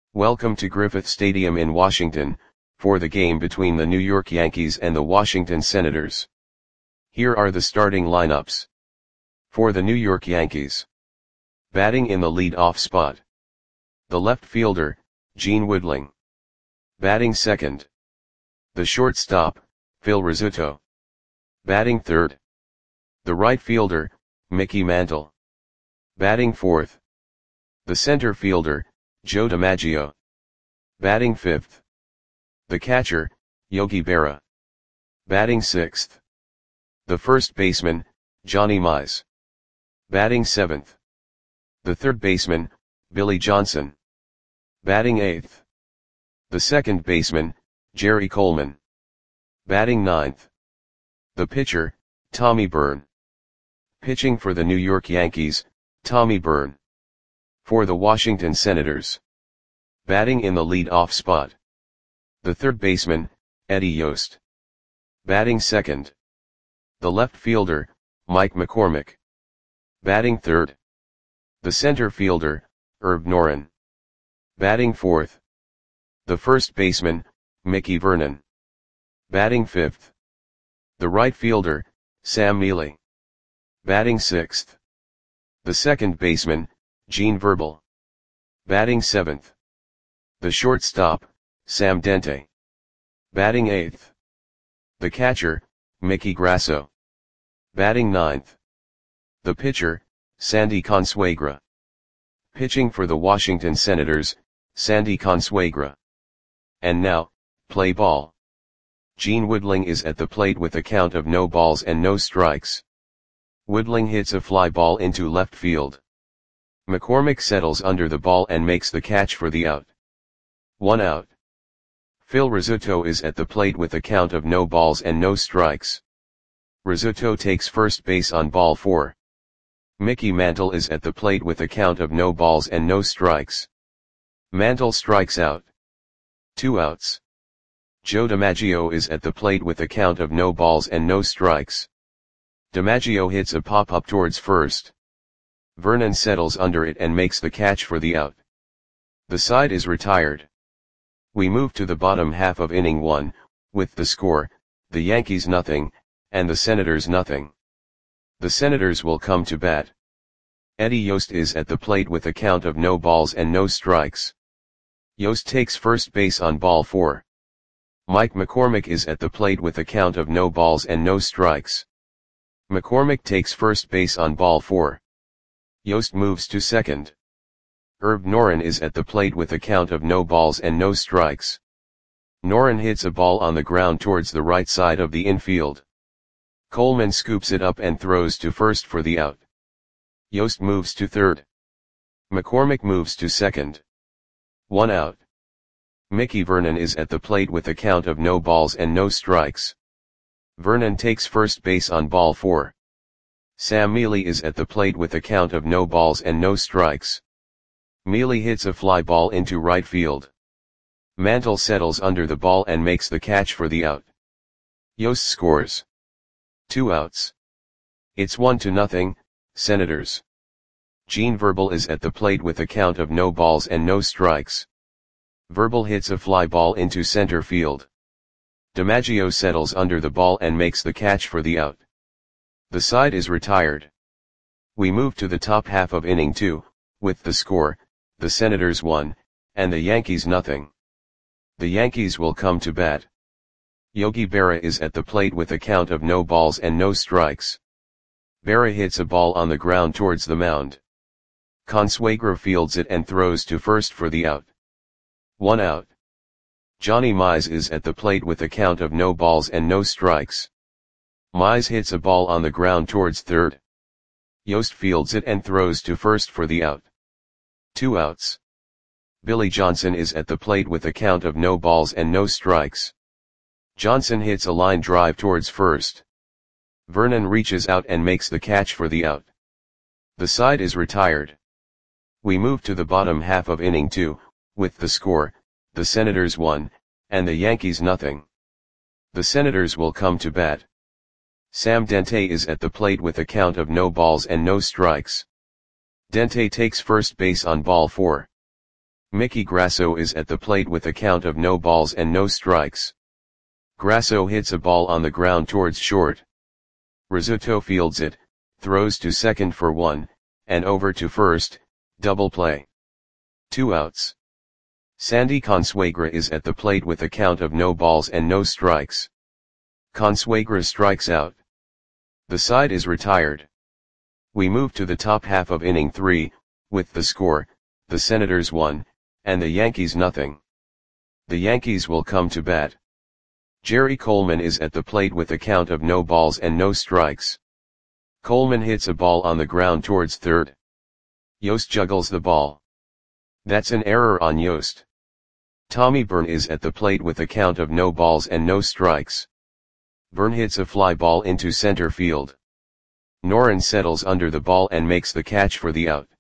Welcome to Griffith Stadium in Washington, for the game between the New York Yankees and the Washington Senators. Here are the starting lineups. For the New York Yankees. Batting in the lead-off spot. The left fielder, Gene Woodling. Batting second. The shortstop, Phil Rizzuto. Batting third. The right fielder, Mickey Mantle. Batting fourth. The center fielder, Joe DiMaggio. Batting fifth. The catcher, Yogi Berra. Batting sixth. The first baseman, Johnny Mize. Batting seventh. The third baseman, Billy Johnson. Batting eighth. The second baseman, Jerry Coleman. Batting ninth. The pitcher, Tommy Byrne. Pitching for the New York Yankees, Tommy Byrne. For the Washington Senators. Batting in the lead-off spot. The third baseman, Eddie Yost. Batting second. The left fielder, Mike McCormick. Batting third. The center fielder, Herb Noren. Batting fourth. The first baseman, Mickey Vernon. Batting fifth. The right fielder, Sam Mele. Batting sixth. The second baseman, Gene Verbal. Batting seventh. The shortstop, Sam Dente. Batting eighth. The catcher, Mickey Grasso. Batting ninth. The pitcher, Sandy Consuegra. Pitching for the Washington Senators, Sandy Consuegra. And now, play ball. Gene Woodling is at the plate with a count of no balls and no strikes. Woodling hits a fly ball into left field. McCormick settles under the ball and makes the catch for the out. 1 out. Phil Rizzuto is at the plate with a count of no balls and no strikes. Rizzuto takes first base on ball 4. Mickey Mantle is at the plate with a count of no balls and no strikes. Mantle strikes out. 2 outs. Joe DiMaggio is at the plate with a count of no balls and no strikes. DiMaggio hits a pop-up towards first. Vernon settles under it and makes the catch for the out. The side is retired. We move to the bottom half of inning 1, with the score, the Yankees nothing, and the Senators nothing. The Senators will come to bat. Eddie Yost is at the plate with a count of no balls and no strikes. Yost takes first base on ball 4. Mike McCormick is at the plate with a count of no balls and no strikes. McCormick takes first base on ball 4. Yost moves to second. Herb Noren is at the plate with a count of no balls and no strikes. Noren hits a ball on the ground towards the right side of the infield. Coleman scoops it up and throws to first for the out. Yost moves to third. McCormick moves to second. 1 out. Mickey Vernon is at the plate with a count of no balls and no strikes. Vernon takes first base on ball 4. Sam Mele is at the plate with a count of no balls and no strikes. Mele hits a fly ball into right field. Mantle settles under the ball and makes the catch for the out. Yost scores. 2 outs. It's 1-0, Senators. Gene Verbal is at the plate with a count of no balls and no strikes. Verbal hits a fly ball into center field. DiMaggio settles under the ball and makes the catch for the out. The side is retired. We move to the top half of inning 2, with the score, the Senators 1, and the Yankees nothing. The Yankees will come to bat. Yogi Berra is at the plate with a count of no balls and no strikes. Berra hits a ball on the ground towards the mound. Consuegra fields it and throws to first for the out. 1 out. Johnny Mize is at the plate with a count of no balls and no strikes. Mize hits a ball on the ground towards third. Yost fields it and throws to first for the out. 2 outs. Billy Johnson is at the plate with a count of no balls and no strikes. Johnson hits a line drive towards first. Vernon reaches out and makes the catch for the out. The side is retired. We move to the bottom half of inning 2, with the score, the Senators 1, and the Yankees nothing. The Senators will come to bat. Sam Dente is at the plate with a count of no balls and no strikes. Dente takes first base on ball 4. Mickey Grasso is at the plate with a count of no balls and no strikes. Grasso hits a ball on the ground towards short. Rizzuto fields it, throws to second for 1, and over to first, double play. 2 outs. Sandy Consuegra is at the plate with a count of no balls and no strikes. Consuegra strikes out. The side is retired. We move to the top half of inning 3, with the score, the Senators 1, and the Yankees nothing. The Yankees will come to bat. Jerry Coleman is at the plate with a count of no balls and no strikes. Coleman hits a ball on the ground towards third. Yost juggles the ball. That's an error on Yost. Tommy Byrne is at the plate with a count of no balls and no strikes. Byrne hits a fly ball into center field. Noren settles under the ball and makes the catch for the out.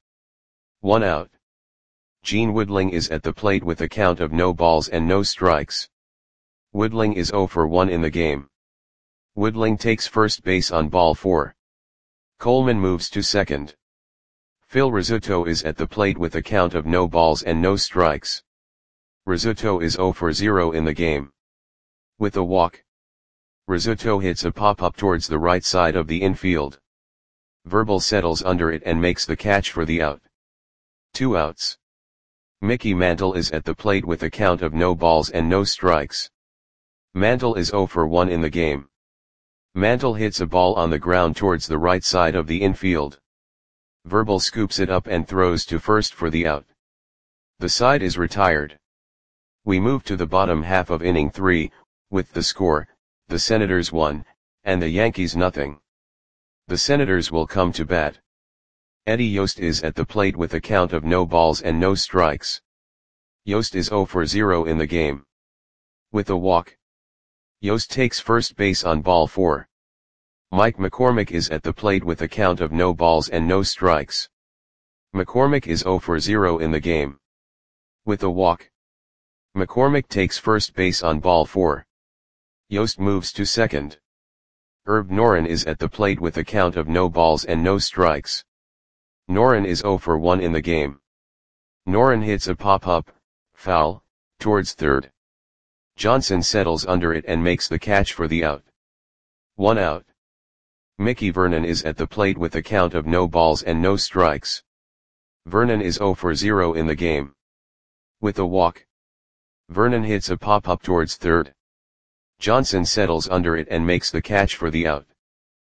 1 out. Gene Woodling is at the plate with a count of no balls and no strikes. Woodling is 0 for 1 in the game. Woodling takes first base on ball 4. Coleman moves to second. Phil Rizzuto is at the plate with a count of no balls and no strikes. Rizzuto is 0 for 0 in the game. With a walk, Rizzuto hits a pop-up towards the right side of the infield. Verbal settles under it and makes the catch for the out. 2 outs. Mickey Mantle is at the plate with a count of no balls and no strikes. Mantle is 0 for 1 in the game. Mantle hits a ball on the ground towards the right side of the infield. Verbal scoops it up and throws to first for the out. The side is retired. We move to the bottom half of inning 3, with the score, the Senators 1, and the Yankees nothing. The Senators will come to bat. Eddie Yost is at the plate with a count of no balls and no strikes. Yost is 0 for 0 in the game. With a walk, Yost takes first base on ball 4. Mike McCormick is at the plate with a count of no balls and no strikes. McCormick is 0 for 0 in the game. With a walk, McCormick takes first base on ball 4. Yost moves to second. Herb Noren is at the plate with a count of no balls and no strikes. Noren is 0 for 1 in the game. Noren hits a pop-up, foul, towards third. Johnson settles under it and makes the catch for the out. 1 out. Mickey Vernon is at the plate with a count of no balls and no strikes. Vernon is 0 for 0 in the game. With a walk, Vernon hits a pop-up towards third. Johnson settles under it and makes the catch for the out.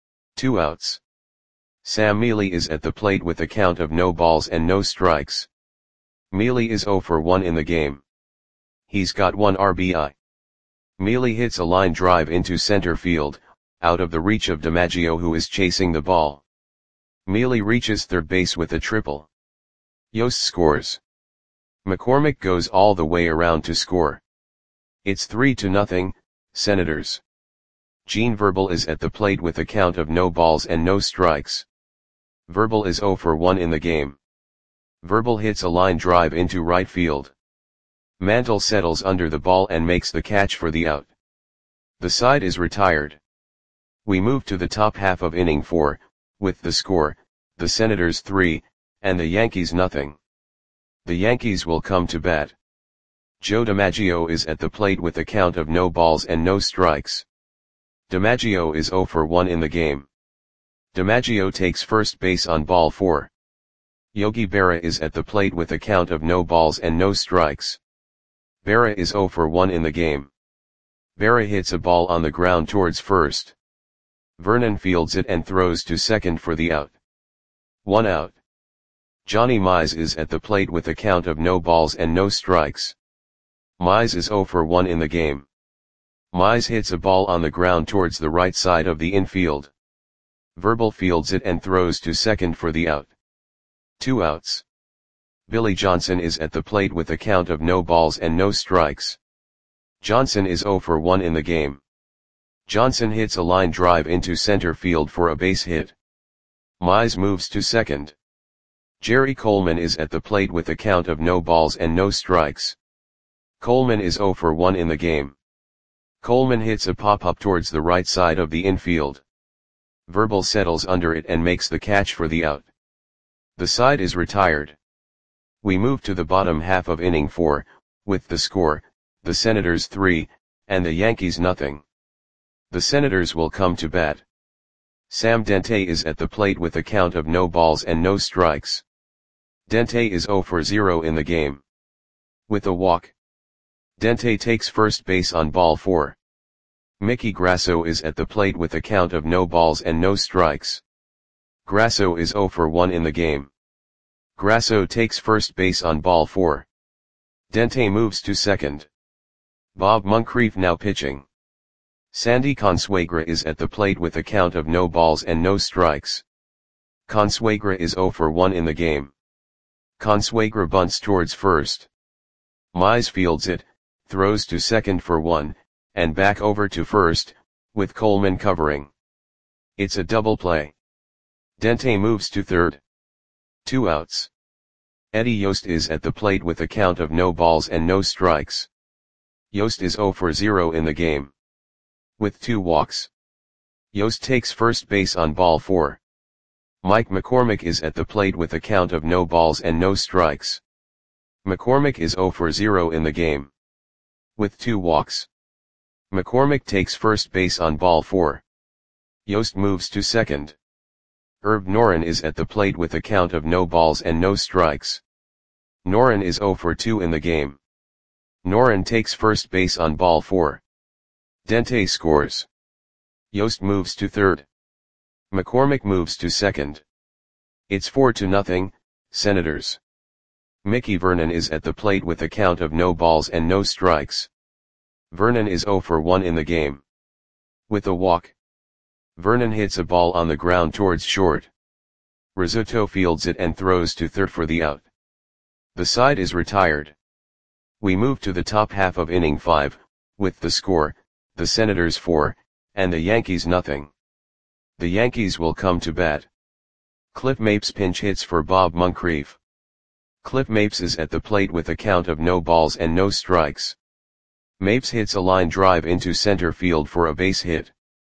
2 outs. Sam Mealy is at the plate with a count of no balls and no strikes. Mealy is 0 for 1 in the game. He's got 1 RBI. Mealy hits a line drive into center field, out of the reach of DiMaggio who is chasing the ball. Mealy reaches third base with a triple. Yost scores. McCormick goes all the way around to score. It's 3-0, Senators. Gene Verbal is at the plate with a count of no balls and no strikes. Verbal is 0 for 1 in the game. Verbal hits a line drive into right field. Mantle settles under the ball and makes the catch for the out. The side is retired. We move to the top half of inning 4, with the score, the Senators 3, and the Yankees nothing. The Yankees will come to bat. Joe DiMaggio is at the plate with a count of no balls and no strikes. DiMaggio is 0 for 1 in the game. DiMaggio takes first base on ball 4. Yogi Berra is at the plate with a count of no balls and no strikes. Berra is 0 for 1 in the game. Berra hits a ball on the ground towards first. Vernon fields it and throws to second for the out. 1 out. Johnny Mize is at the plate with a count of no balls and no strikes. Mize is 0 for 1 in the game. Mize hits a ball on the ground towards the right side of the infield. Verbal fields it and throws to second for the out. 2 outs. Billy Johnson is at the plate with a count of no balls and no strikes. Johnson is 0 for 1 in the game. Johnson hits a line drive into center field for a base hit. Mize moves to second. Jerry Coleman is at the plate with a count of no balls and no strikes. Coleman is 0 for 1 in the game. Coleman hits a pop-up towards the right side of the infield. Verbal settles under it and makes the catch for the out. The side is retired. We move to the bottom half of inning 4, with the score, the Senators 3, and the Yankees nothing. The Senators will come to bat. Sam Dente is at the plate with a count of no balls and no strikes. Dente is 0 for 0 in the game. With a walk. Dente takes first base on ball 4. Mickey Grasso is at the plate with a count of no balls and no strikes. Grasso is 0 for 1 in the game. Grasso takes first base on ball 4. Dente moves to second. Bob Moncrief now pitching. Sandy Consuegra is at the plate with a count of no balls and no strikes. Consuegra is 0 for 1 in the game. Consuegra bunts towards first. Mize fields it, throws to second for 1, and back over to first, with Coleman covering. It's a double play. Dente moves to third. 2 outs. Eddie Yost is at the plate with a count of no balls and no strikes. Yost is 0 for 0 in the game. With 2 walks. Yost takes first base on ball 4. Mike McCormick is at the plate with a count of no balls and no strikes. McCormick is 0 for 0 in the game. With 2 walks. McCormick takes first base on ball 4. Yost moves to second. Herb Noren is at the plate with a count of no balls and no strikes. Noren is 0 for 2 in the game. Noren takes first base on ball 4. Dente scores. Yost moves to third. McCormick moves to second. It's 4-0, Senators. Mickey Vernon is at the plate with a count of no balls and no strikes. Vernon is 0 for 1 in the game. With a walk. Vernon hits a ball on the ground towards short. Rizzuto fields it and throws to third for the out. The side is retired. We move to the top half of inning 5, with the score, the Senators 4, and the Yankees nothing. The Yankees will come to bat. Cliff Mapes pinch hits for Bob Moncrief. Cliff Mapes is at the plate with a count of no balls and no strikes. Mapes hits a line drive into center field for a base hit.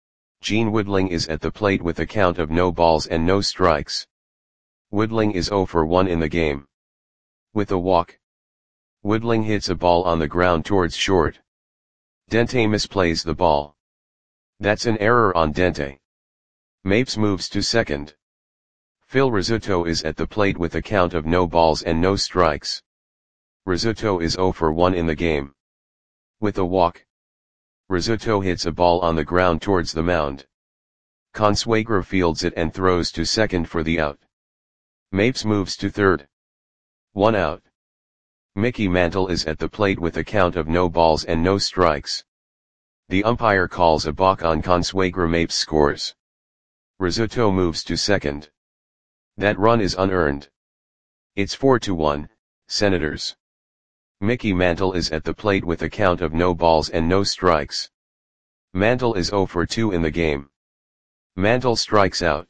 Gene Woodling is at the plate with a count of no balls and no strikes. Woodling is 0 for 1 in the game. With a walk. Woodling hits a ball on the ground towards short. Dente misplays the ball. That's an error on Dente. Mapes moves to second. Phil Rizzuto is at the plate with a count of no balls and no strikes. Rizzuto is 0 for 1 in the game. With a walk. Rizzuto hits a ball on the ground towards the mound. Consuegra fields it and throws to second for the out. Mapes moves to third. 1 out. Mickey Mantle is at the plate with a count of no balls and no strikes. The umpire calls a balk on Consuegra. Mapes scores. Rizzuto moves to second. That run is unearned. It's 4-1, Senators. Mickey Mantle is at the plate with a count of no balls and no strikes. Mantle is 0 for 2 in the game. Mantle strikes out.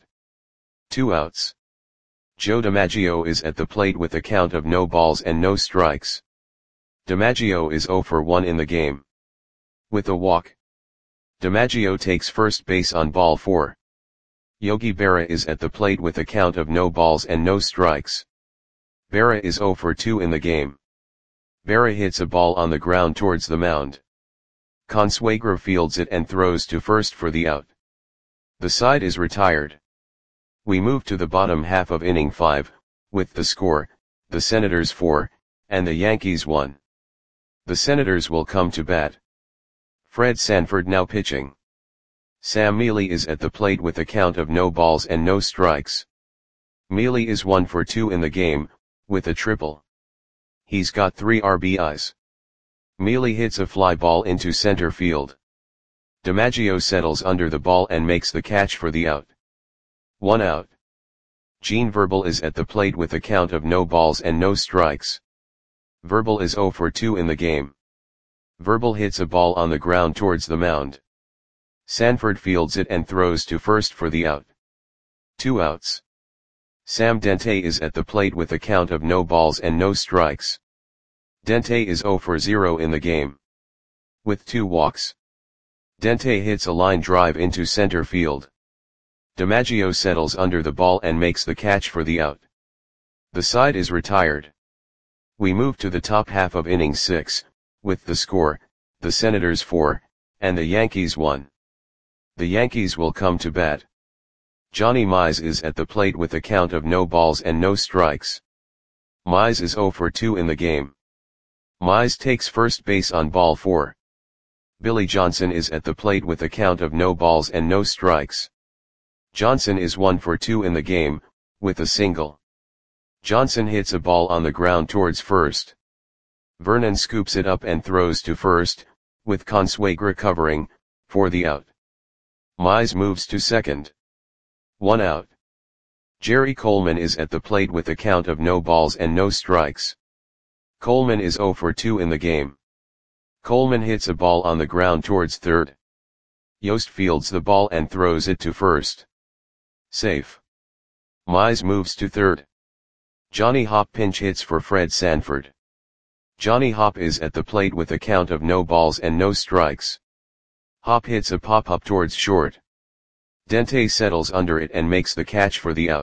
2 outs. Joe DiMaggio is at the plate with a count of no balls and no strikes. DiMaggio is 0 for 1 in the game. With a walk. DiMaggio takes first base on ball 4. Yogi Berra is at the plate with a count of no balls and no strikes. Berra is 0 for 2 in the game. Berra hits a ball on the ground towards the mound. Consuegra fields it and throws to first for the out. The side is retired. We move to the bottom half of inning 5, with the score, the Senators 4, and the Yankees 1. The Senators will come to bat. Fred Sanford now pitching. Sam Mealy is at the plate with a count of no balls and no strikes. Mealy is 1 for 2 in the game, with a triple. He's got 3 RBIs. Mealy hits a fly ball into center field. DiMaggio settles under the ball and makes the catch for the out. 1 out. Gene Verbal is at the plate with a count of no balls and no strikes. Verbal is 0 for 2 in the game. Verbal hits a ball on the ground towards the mound. Sanford fields it and throws to first for the out. 2 outs. Sam Dente is at the plate with a count of no balls and no strikes. Dente is 0 for 0 in the game. With 2 walks. Dente hits a line drive into center field. DiMaggio settles under the ball and makes the catch for the out. The side is retired. We move to the top half of inning 6, with the score, the Senators 4, and the Yankees 1. The Yankees will come to bat. Johnny Mize is at the plate with a count of no balls and no strikes. Mize is 0 for 2 in the game. Mize takes first base on ball 4. Billy Johnson is at the plate with a count of no balls and no strikes. Johnson is 1 for 2 in the game, with a single. Johnson hits a ball on the ground towards first. Vernon scoops it up and throws to first, with Consuegra covering, for the out. Mize moves to second. 1 out. Jerry Coleman is at the plate with a count of no balls and no strikes. Coleman is 0 for 2 in the game. Coleman hits a ball on the ground towards third. Yost fields the ball and throws it to first. Safe. Mize moves to third. Johnny Hopp pinch hits for Fred Sanford. Johnny Hopp is at the plate with a count of no balls and no strikes. Hopp hits a pop-up towards short. Dente settles under it and makes the catch for the out.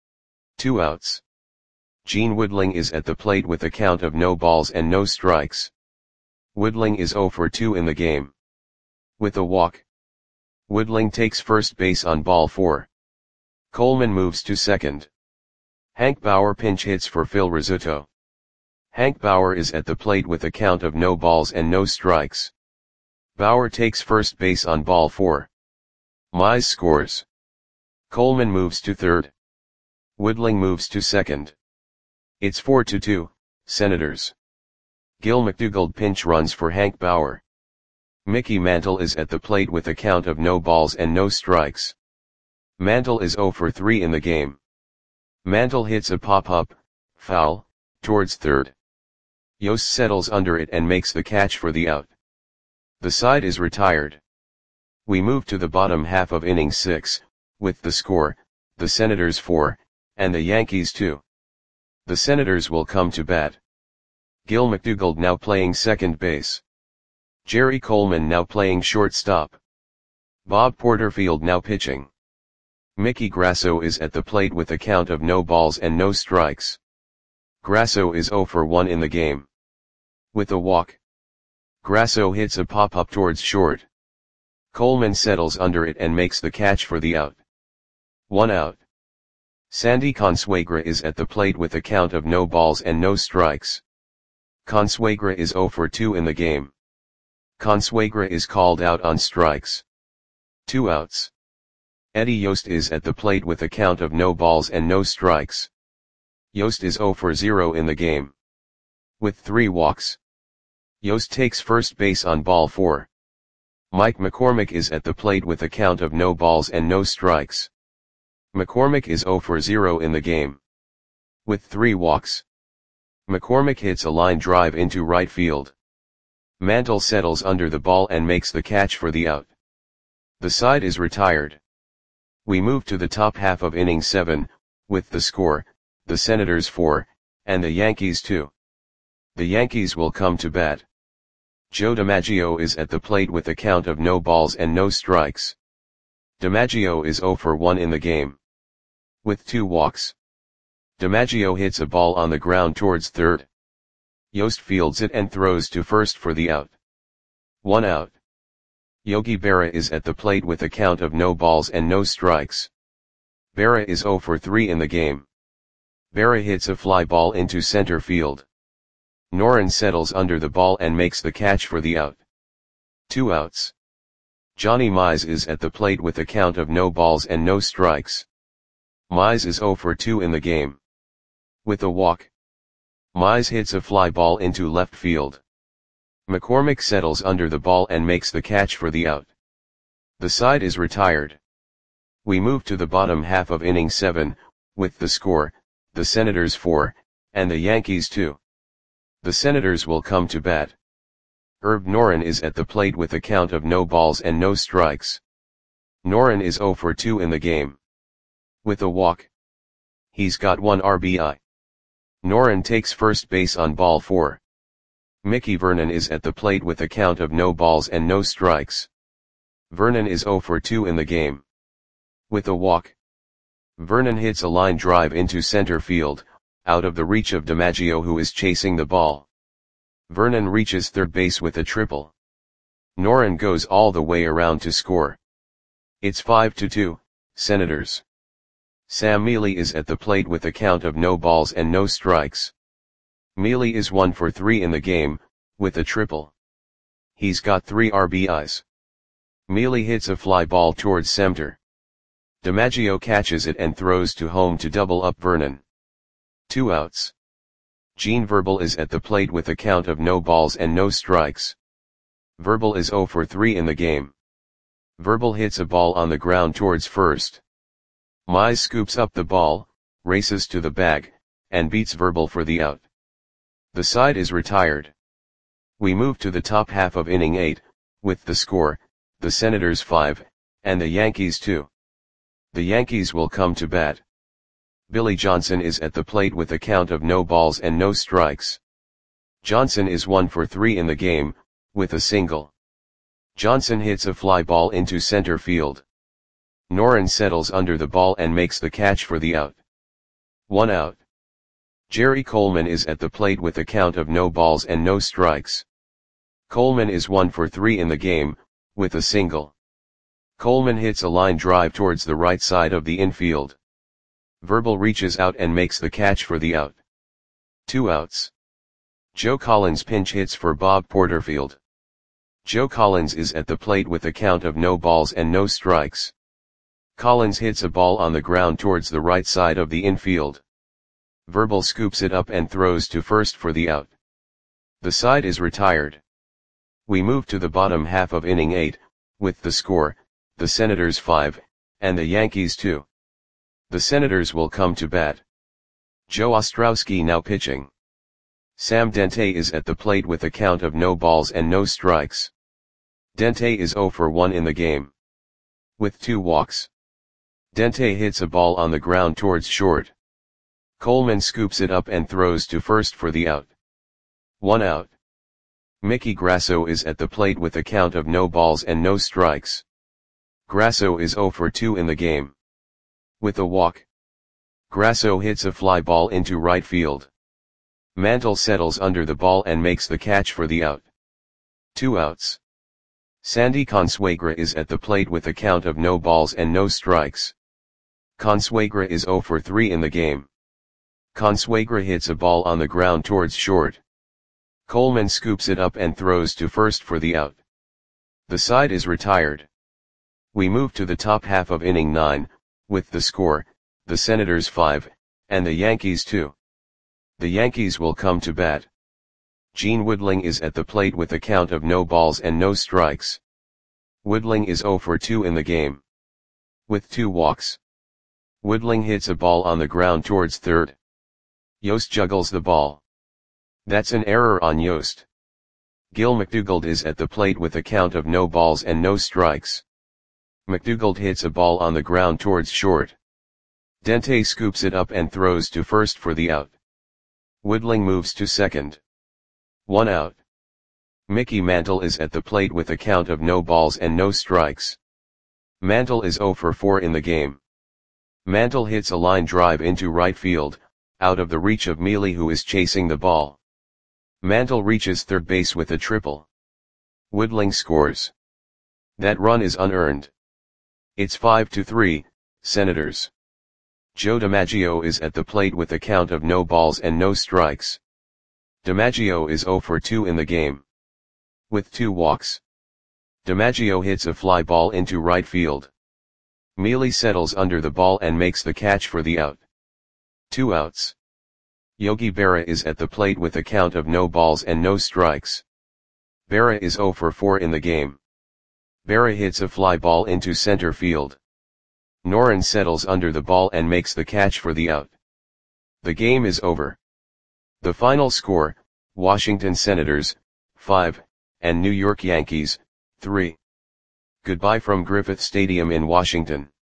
2 outs. Gene Woodling is at the plate with a count of no balls and no strikes. Woodling is 0 for 2 in the game. With a walk. Woodling takes first base on ball 4. Coleman moves to second. Hank Bauer pinch hits for Phil Rizzuto. Hank Bauer is at the plate with a count of no balls and no strikes. Bauer takes first base on ball 4. Mize scores. Coleman moves to third. Woodling moves to second. It's 4-2, Senators. Gil McDougald pinch runs for Hank Bauer. Mickey Mantle is at the plate with a count of no balls and no strikes. Mantle is 0 for 3 in the game. Mantle hits a pop-up, foul, towards third. Yost settles under it and makes the catch for the out. The side is retired. We move to the bottom half of inning 6, with the score, the Senators 4, and the Yankees 2. The Senators will come to bat. Gil McDougald now playing second base. Jerry Coleman now playing shortstop. Bob Porterfield now pitching. Mickey Grasso is at the plate with a count of no balls and no strikes. Grasso is 0 for 1 in the game. With a walk. Grasso hits a pop-up towards short. Coleman settles under it and makes the catch for the out. 1 out. Sandy Consuegra is at the plate with a count of no balls and no strikes. Consuegra is 0 for 2 in the game. Consuegra is called out on strikes. 2 outs. Eddie Yost is at the plate with a count of no balls and no strikes. Yost is 0 for 0 in the game. With 3 walks. Yost takes first base on ball 4. Mike McCormick is at the plate with a count of no balls and no strikes. McCormick is 0 for 0 in the game. With 3 walks. McCormick hits a line drive into right field. Mantle settles under the ball and makes the catch for the out. The side is retired. We move to the top half of inning 7, with the score, the Senators 4, and the Yankees 2. The Yankees will come to bat. Joe DiMaggio is at the plate with a count of no balls and no strikes. DiMaggio is 0 for 1 in the game. With 2 walks. DiMaggio hits a ball on the ground towards third. Yost fields it and throws to first for the out. 1 out. Yogi Berra is at the plate with a count of no balls and no strikes. Berra is 0 for 3 in the game. Berra hits a fly ball into center field. Noren settles under the ball and makes the catch for the out. 2 outs. Johnny Mize is at the plate with a count of no balls and no strikes. Mize is 0 for 2 in the game. With a walk. Mize hits a fly ball into left field. McCormick settles under the ball and makes the catch for the out. The side is retired. We move to the bottom half of inning 7, with the score, the Senators 4, and the Yankees 2. The Senators will come to bat. Herb Noren is at the plate with a count of no balls and no strikes. Noren is 0 for 2 in the game. With a walk. He's got 1 RBI. Noren takes first base on ball 4. Mickey Vernon is at the plate with a count of no balls and no strikes. Vernon is 0 for 2 in the game. With a walk. Vernon hits a line drive into center field, out of the reach of DiMaggio who is chasing the ball. Vernon reaches third base with a triple. Noren goes all the way around to score. It's 5-2, Senators. Sam Mele is at the plate with a count of no balls and no strikes. Mele is 1 for 3 in the game, with a triple. He's got 3 RBIs. Mele hits a fly ball towards center. DiMaggio catches it and throws to home to double up Vernon. 2 outs. Gene Verbal is at the plate with a count of no balls and no strikes. Verbal is 0 for 3 in the game. Verbal hits a ball on the ground towards first. Mize scoops up the ball, races to the bag, and beats Verbal for the out. The side is retired. We move to the top half of inning 8, with the score, the Senators 5, and the Yankees 2. The Yankees will come to bat. Billy Johnson is at the plate with a count of no balls and no strikes. Johnson is 1 for 3 in the game, with a single. Johnson hits a fly ball into center field. Noren settles under the ball and makes the catch for the out. 1 out. Jerry Coleman is at the plate with a count of no balls and no strikes. Coleman is 1 for 3 in the game, with a single. Coleman hits a line drive towards the right side of the infield. Verbal reaches out and makes the catch for the out. 2 outs. Joe Collins pinch hits for Bob Porterfield. Joe Collins is at the plate with a count of no balls and no strikes. Collins hits a ball on the ground towards the right side of the infield. Verbal scoops it up and throws to first for the out. The side is retired. We move to the bottom half of inning 8, with the score, the Senators 5, and the Yankees 2. The Senators will come to bat. Joe Ostrowski now pitching. Sam Dente is at the plate with a count of no balls and no strikes. Dente is 0 for 1 in the game. With 2 walks. Dente hits a ball on the ground towards short. Coleman scoops it up and throws to first for the out. 1 out. Mickey Grasso is at the plate with a count of no balls and no strikes. Grasso is 0 for 2 in the game. With a walk. Grasso hits a fly ball into right field. Mantle settles under the ball and makes the catch for the out. 2 outs. Sandy Consuegra is at the plate with a count of no balls and no strikes. Consuegra is 0 for 3 in the game. Consuegra hits a ball on the ground towards short. Coleman scoops it up and throws to first for the out. The side is retired. We move to the top half of inning 9, with the score, the Senators 5, and the Yankees 2. The Yankees will come to bat. Gene Woodling is at the plate with a count of no balls and no strikes. Woodling is 0 for 2 in the game. With 2 walks. Woodling hits a ball on the ground towards third. Yost juggles the ball. That's an error on Yost. Gil McDougald is at the plate with a count of no balls and no strikes. McDougald hits a ball on the ground towards short. Dente scoops it up and throws to first for the out. Woodling moves to second. 1 out. Mickey Mantle is at the plate with a count of no balls and no strikes. Mantle is 0 for 4 in the game. Mantle hits a line drive into right field, out of the reach of Mele who is chasing the ball. Mantle reaches third base with a triple. Woodling scores. That run is unearned. It's 5-3, Senators. Joe DiMaggio is at the plate with a count of no balls and no strikes. DiMaggio is 0 for 2 in the game. With 2 walks. DiMaggio hits a fly ball into right field. Mele settles under the ball and makes the catch for the out. 2 outs. Yogi Berra is at the plate with a count of no balls and no strikes. Berra is 0 for 4 in the game. Berra hits a fly ball into center field. Noren settles under the ball and makes the catch for the out. The game is over. The final score, Washington Senators, 5, and New York Yankees, 3. Goodbye from Griffith Stadium in Washington.